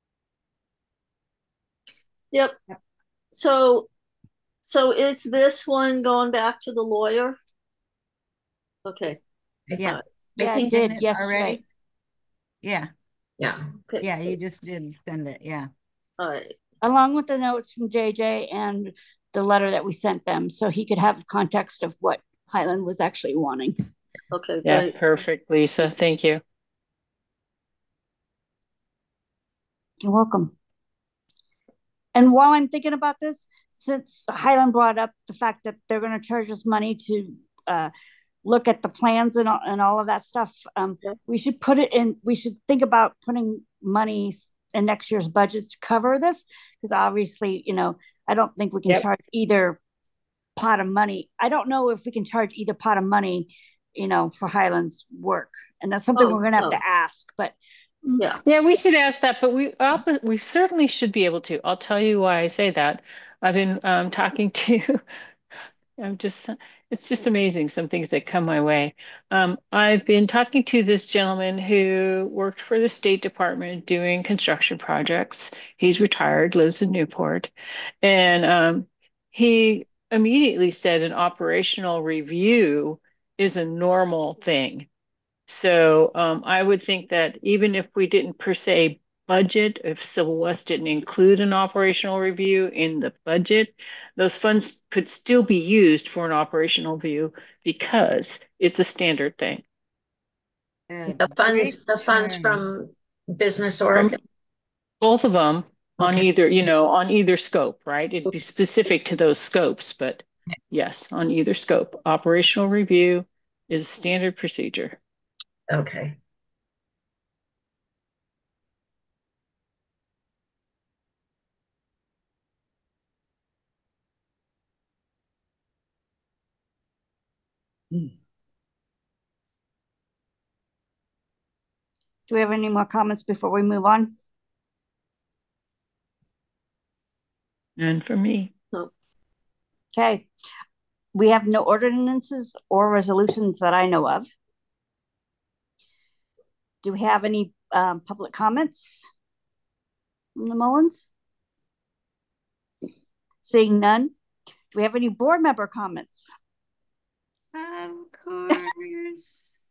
Yep. So is this one going back to the lawyer? Okay. Yeah. Yeah, I think did it yesterday. already. Yeah. Yeah. Okay. Yeah. You just did send it. Yeah. All right. Along with the notes from JJ and the letter that we sent them, so he could have context of what Highland was actually wanting. Okay, Yeah, great. perfect, Lisa. Thank you. You're welcome. And while I'm thinking about this, since Highland brought up the fact that they're going to charge us money to look at the plans and all of that stuff, we should put it in. We should think about putting money in next year's budgets to cover this, because obviously, I don't think we can Yep. charge either pot of money. I don't know if we can charge either pot of money, for Highland's work, and that's something we're going to have to ask. But Yeah, we should ask that, but we certainly should be able to. I'll tell you why I say that. I've been talking to. It's just amazing some things that come my way. I've been talking to this gentleman who worked for the State Department doing construction projects. He's retired, lives in Newport, and he immediately said an operational review is a normal thing. So I would think that even if we didn't per se budget, if Civil West didn't include an operational review in the budget, those funds could still be used for an operational review because it's a standard thing. The funds from Business From Oregon. both of them on Okay. either scope, right? It'd be specific to those scopes, but yes, on either scope. Operational review is standard procedure. Okay. Do we have any more comments before we move on? And for me. Okay. We have no ordinances or resolutions that I know of. Do we have any public comments from the Mullins? Seeing none. Do we have any board member comments? Of course.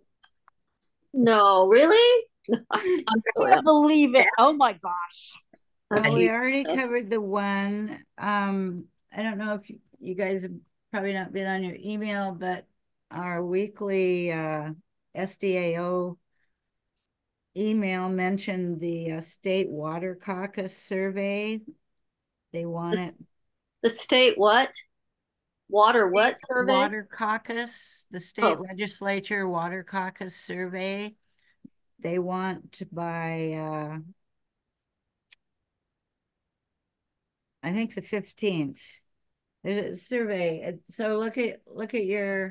No, really? I can't believe it. Oh my gosh. Well, we already covered the one. I don't know if you guys have probably not been on your email, but our weekly SDAO email mentioned the State Water Caucus survey. They want it. The state what? Water what survey? Water Caucus, the state legislature Water Caucus survey. They want by I think the 15th. There's a survey. So look at your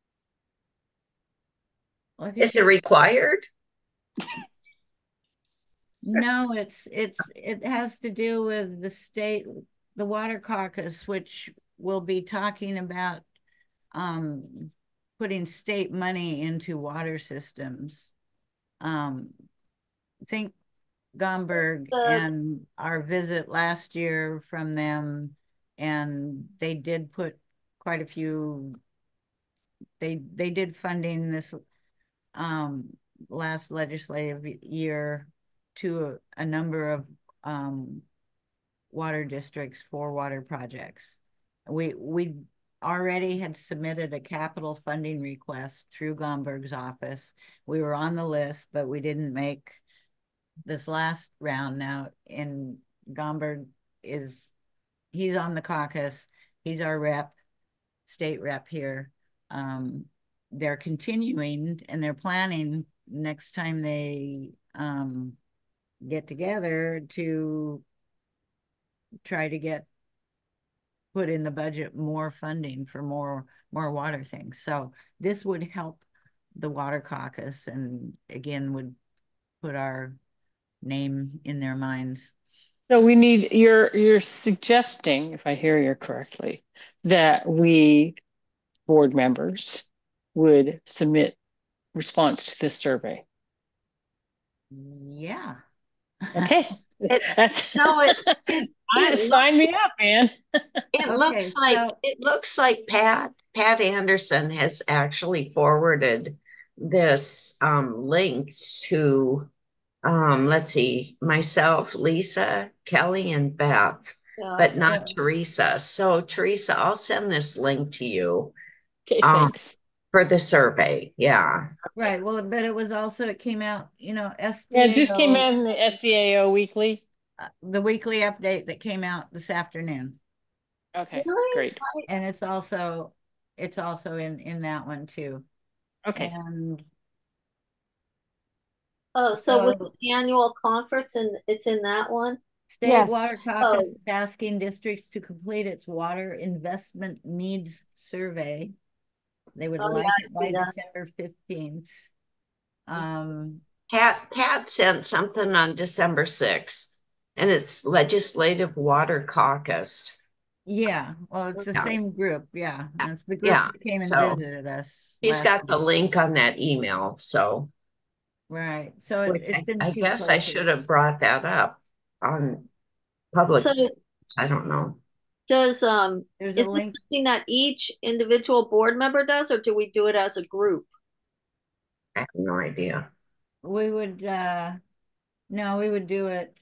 Is it required? No, it has to do with the Water Caucus, which will be talking about putting state money into water systems. Think Gomberg and our visit last year from them, and they did put quite a few. They did funding this last legislative year to a number of water districts for water projects. We already had submitted a capital funding request through Gomberg's office. We were on the list, but we didn't make this last round. Now, in Gomberg he's on the caucus. He's our rep, state rep here. They're continuing and they're planning next time they get together to try to put in the budget more funding for more water things. So this would help the Water Caucus, and again would put our name in their minds. So we need, you're suggesting, if I hear you correctly, that we board members would submit response to this survey. Yeah. Okay. Sign me up, man. It looks like Pat Anderson has actually forwarded this link to let's see, myself, Lisa, Kelly, and Beth, but not Teresa. So Teresa, I'll send this link to you. Okay, thanks. For the survey. Yeah. Right. Well, but it came out, SDAO. Yeah, it just came out in the SDAO weekly. The weekly update that came out this afternoon. Okay, great. And it's also in that one too. Okay. And so with the annual conference, and it's in that one? State Water Caucus is asking districts to complete its water investment needs survey. They would like it by December 15th. Pat sent something on December 6th, and it's Legislative Water Caucus. Yeah, well, it's the same group. Yeah, and it's the group that came and visited us. He's got the link on that email. So right. So it's in I guess I should have brought that up on public. So I don't know. Does is this something that each individual board member does, or do we do it as a group? I have no idea. We would no, we would do it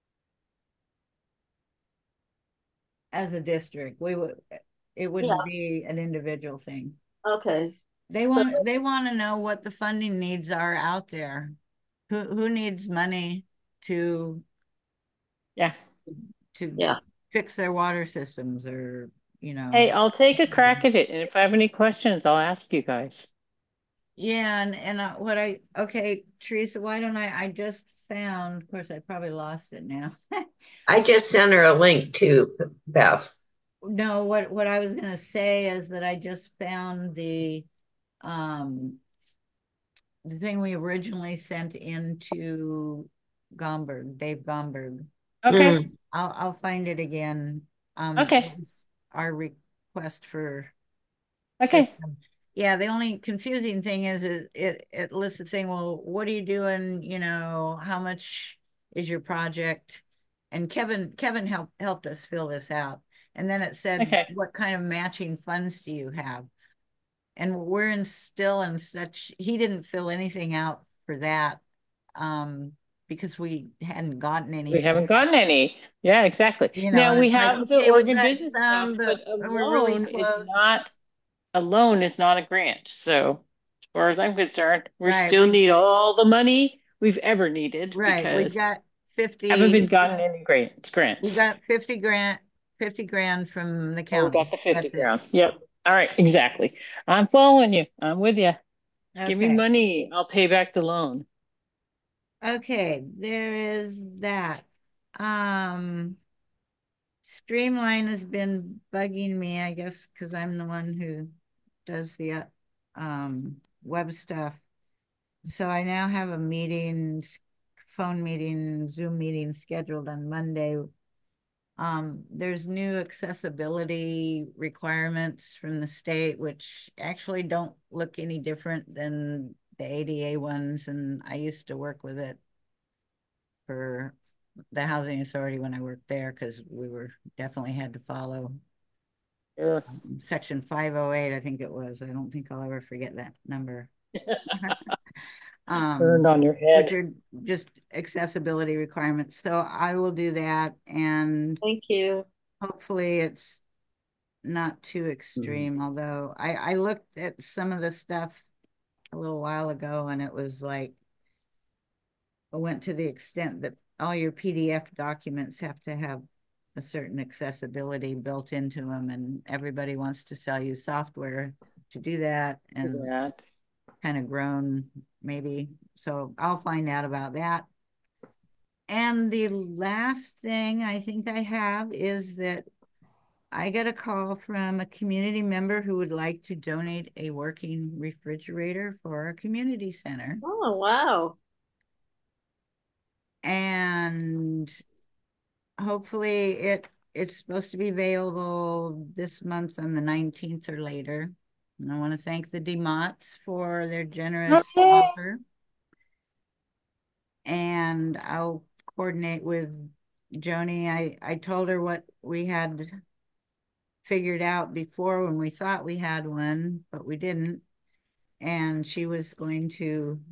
as a district. It wouldn't be an individual thing. Okay. They want to know what the funding needs are out there. Who needs money to fix their water systems, or Hey, I'll take a crack at it, and if I have any questions, I'll ask you guys. Yeah, and okay, Teresa, why don't I just found, of course I probably lost it now. I just sent her a link to Beth. No, what I was gonna say is that I just found the thing we originally sent into Gomberg, Dave Gomberg. Okay. I'll find it again. Okay. It's our request for Okay. system. Yeah, the only confusing thing is it lists it saying, well, what are you doing? You know, how much is your project? And Kevin helped us fill this out. And then it said, Okay. what kind of matching funds do you have? And we're still in such, he didn't fill anything out for that, because we hadn't gotten We anything. haven't gotten any. Yeah, exactly. You know, Now and we it's like, have the okay, we've Oregon got business stuff, some, but but we're really close. a loan is not a grant. So as far as I'm concerned, we Right, still need all the money we've ever needed right. because We've got haven't 50, been gotten any we grants. got 50 grand from the Oh, we got county. the 50 That's it. grand. Yep. All right, exactly. I'm following you. I'm with you. Give me Okay. money. I'll pay back the loan. Okay, there is that. Streamline has been bugging me, I guess, because I'm the one who does the web stuff. So I now have a meeting, phone meeting, Zoom meeting scheduled on Monday. There's new accessibility requirements from the state, which actually don't look any different than the ADA ones. And I used to work with it for the housing authority when I worked there, because we were definitely had to follow Sure. section 508, I think it was. I don't think I'll ever forget that number. Burned on your Which head. are just accessibility requirements. So I will do that, and Thank you. hopefully it's not too extreme. Although I looked at some of the stuff a little while ago, and it was like, I went to the extent that all your PDF documents have to have a certain accessibility built into them, and everybody wants to sell you software to do that, and Yeah. kind of grown maybe. So I'll find out about that. And the last thing I think I have is that I got a call from a community member who would like to donate a working refrigerator for our community center. Oh, wow. And hopefully it's supposed to be available this month on the 19th or later. And I want to thank the DeMotts for their generous Okay. offer. And I'll coordinate with Joni. I told her what we had figured out before when we thought we had one, but we didn't. And she was going to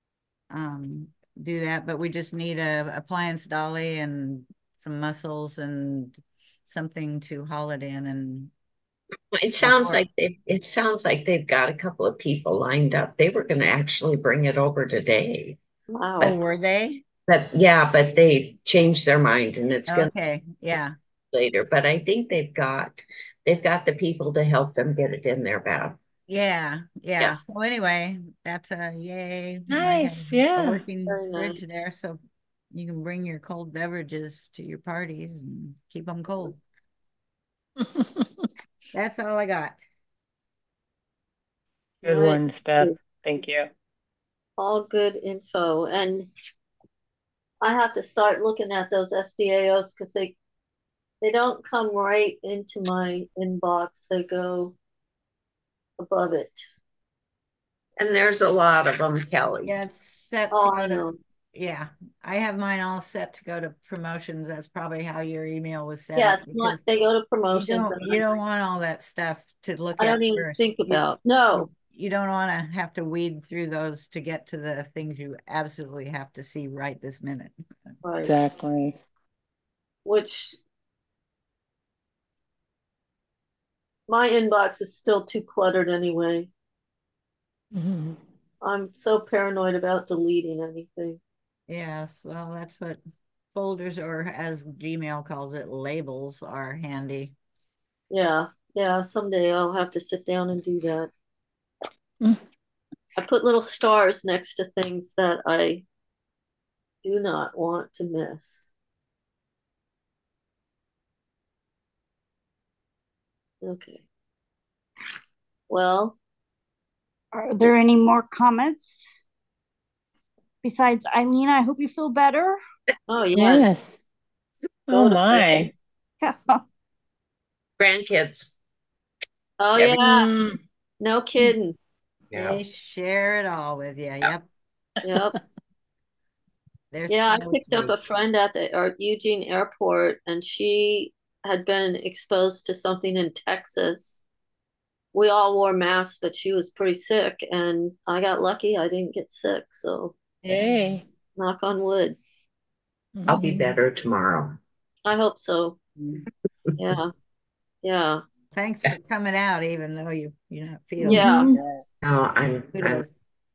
do that, but we just need a appliance dolly and some muscles and something to haul it in. And It sounds like they've got a couple of people lined up. They were going to actually bring it over today. Wow. Oh, were they? But yeah, but they changed their mind and it's going to Okay, yeah. later. But I think they've got the people to help them get it in their bath. Yeah. Yeah. So anyway, that's a yay. Might have Nice. a Yeah. working Very fridge nice. there, so you can bring your cold beverages to your parties and keep them cold. That's all I got. Good Nice. ones, Beth. Thank you. All good info. And I have to start looking at those SDAOs because they don't come right into my inbox. They go above it. And there's a lot of them, Kelly. Yeah, it's set to Oh, go I to, know. yeah. I have mine all set to go to promotions. That's probably how your email was set Yeah, up, it's not, because they go to you promotions don't and you don't want all that stuff to look I at don't even first. think about. No. You don't want to have to weed through those to get to the things you absolutely have to see right this minute. Right. Exactly. Which my inbox is still too cluttered anyway. Mhm. I'm so paranoid about deleting anything. Yes, well, that's what folders, or as Gmail calls it, labels, are handy. Yeah, yeah, someday I'll have to sit down and do that. Mm. I put little stars next to things that I do not want to miss. Okay. Well, Are there any more comments? Besides Eileen, I hope you feel better. oh yeah. Yes. Go Oh to my. Grandkids. Oh Every- yeah. Mm, No kidding. They share it all with you. Yep. Yep. They're Yeah, I so picked up sweet. a friend at the Eugene Airport, and she had been exposed to something in Texas. We all wore masks, but she was pretty sick, and I got lucky. I didn't get sick, so Hey. knock on wood. I'll be better tomorrow. I hope so. Mm. Yeah, yeah, Thanks for coming out, even though you're not feeling yeah. too No, I'm bad.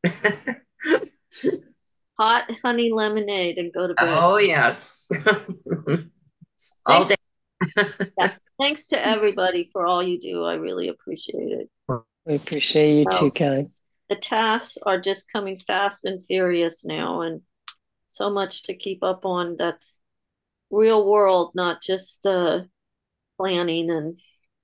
Hot honey lemonade and go to bed. oh yes. All Thanks, day. yeah, thanks to everybody for all you do. I really appreciate it. We appreciate you too, Well, Kelly. the tasks are just coming fast and furious now, and so much to keep up on. That's real world, not just planning, and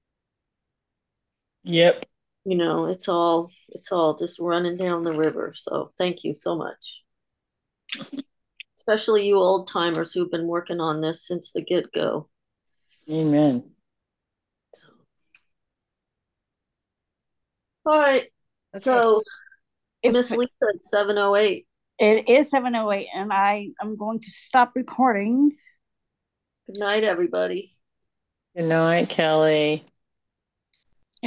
Yep. it's all just running down the river. So thank you so much, especially you old timers who've been working on this since the get-go. Amen. All right, Okay. so If Miss Lisa at 7:08. it is 7:08 and I am going to stop recording. Good night, everybody. Good night, Kelly.